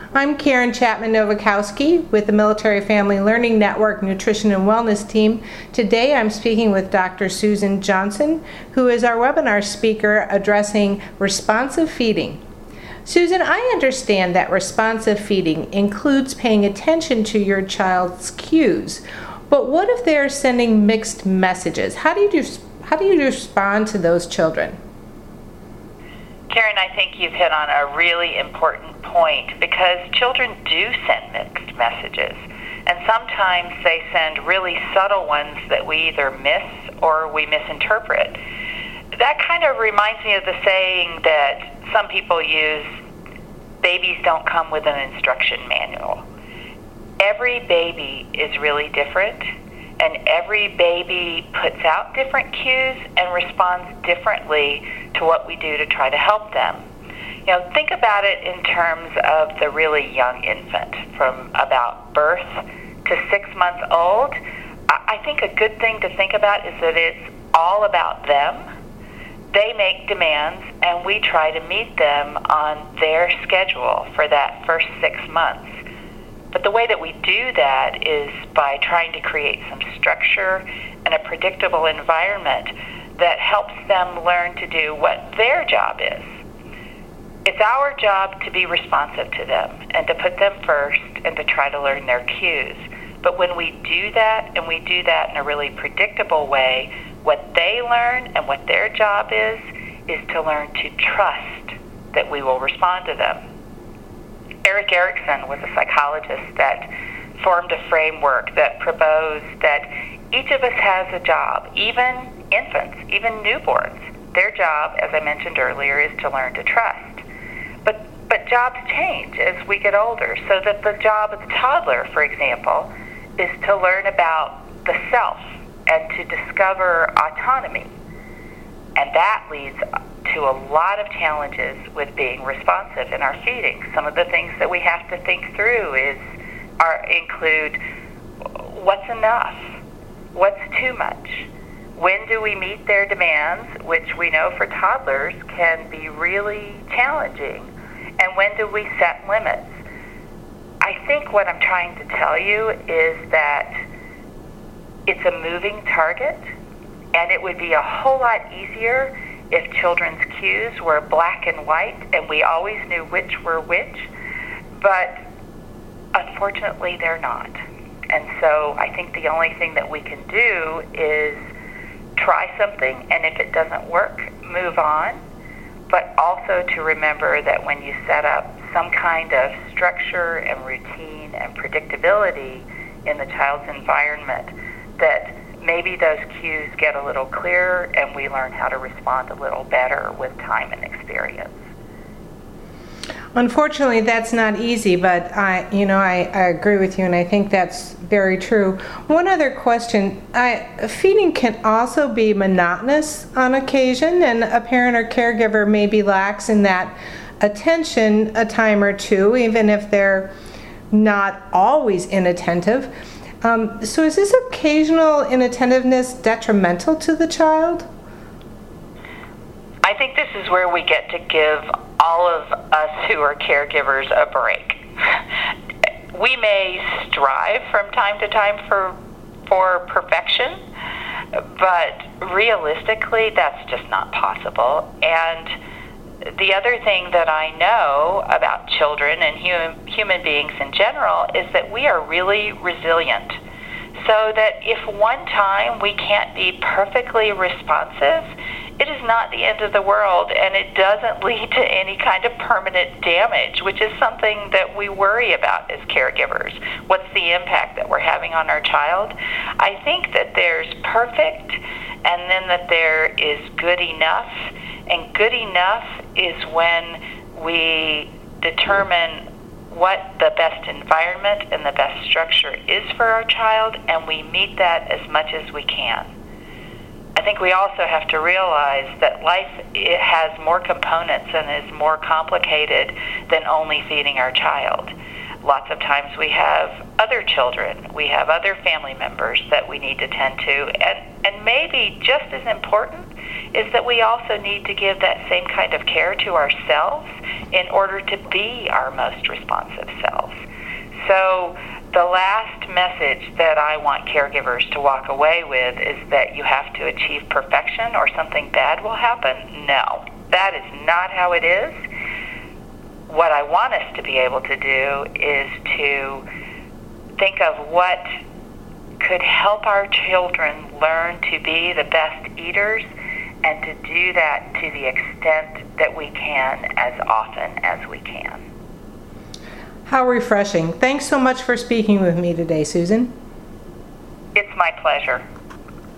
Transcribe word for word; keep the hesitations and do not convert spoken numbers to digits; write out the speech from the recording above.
I'm Karen Chapman-Nowakowski with the Military Family Learning Network Nutrition and Wellness Team. Today I'm speaking with Doctor Susan Johnson, who is our webinar speaker addressing responsive feeding. Susan, I understand that responsive feeding includes paying attention to your child's cues, but what if they're sending mixed messages? How do you do, how do you respond to those children? Karen, I think you've hit on a really important point because children do send mixed messages, and sometimes they send really subtle ones that we either miss or we misinterpret. That kind of reminds me of the saying that some people use, babies don't come with an instruction manual. Every baby is really different, and every baby puts out different cues and responds differently to what we do to try to help them. You know, think about it in terms of the really young infant, from about birth to six months old. I think a good thing to think about is that it's all about them. They make demands, and we try to meet them on their schedule for that first six months. But the way that we do that is by trying to create some structure and a predictable environment that helps them learn to do what their job is. It's our job to be responsive to them and to put them first and to try to learn their cues. But when we do that, and we do that in a really predictable way, what they learn and what their job is, is to learn to trust that we will respond to them. Erik Erikson was a psychologist that formed a framework that proposed that each of us has a job, even infants, even newborns. Their job, as I mentioned earlier, is to learn to trust. But but jobs change as we get older, so that the job of the toddler, for example, is to learn about the self and to discover autonomy. And that leads to a lot of challenges with being responsive in our feeding. Some of the things that we have to think through is are include what's enough, what's too much, when do we meet their demands, which we know for toddlers can be really challenging, and when do we set limits. I think what I'm trying to tell you is that it's a moving target, and it would be a whole lot easier if children's cues were black and white and we always knew which were which, but unfortunately they're not. And so I think the only thing that we can do is try something, and if it doesn't work, move on, but also to remember that when you set up some kind of structure and routine and predictability in the child's environment, that maybe those cues get a little clearer and we learn how to respond a little better with time and experience. Unfortunately, that's not easy, but I, you know, I, I agree with you, and I think that's very true. One other question: I, feeding can also be monotonous on occasion, and a parent or caregiver may be lax in that attention a time or two, even if they're not always inattentive. Um, so is this occasional inattentiveness detrimental to the child? I think this is where we get to give all of us who are caregivers a break. We may strive from time to time for for perfection, but realistically that's just not possible. And the other thing that I know about children and human, human beings in general is that we are really resilient. So that if one time we can't be perfectly responsive, it is not the end of the world, and it doesn't lead to any kind of permanent damage, which is something that we worry about as caregivers. What's the impact that we're having on our child? I think that there's perfect, and then that there is good enough. And good enough is when we determine what the best environment and the best structure is for our child, and we meet that as much as we can. I think we also have to realize that life it has more components and is more complicated than only feeding our child. Lots of times we have other children, we have other family members that we need to tend to, and, and maybe just as important is that we also need to give that same kind of care to ourselves in order to be our most responsive selves. So the last message that I want caregivers to walk away with is that you have to achieve perfection or something bad will happen. No, that is not how it is. What I want us to be able to do is to think of what could help our children learn to be the best eaters, and to do that to the extent that we can as often as we can. How refreshing. Thanks so much for speaking with me today, Susan. It's my pleasure.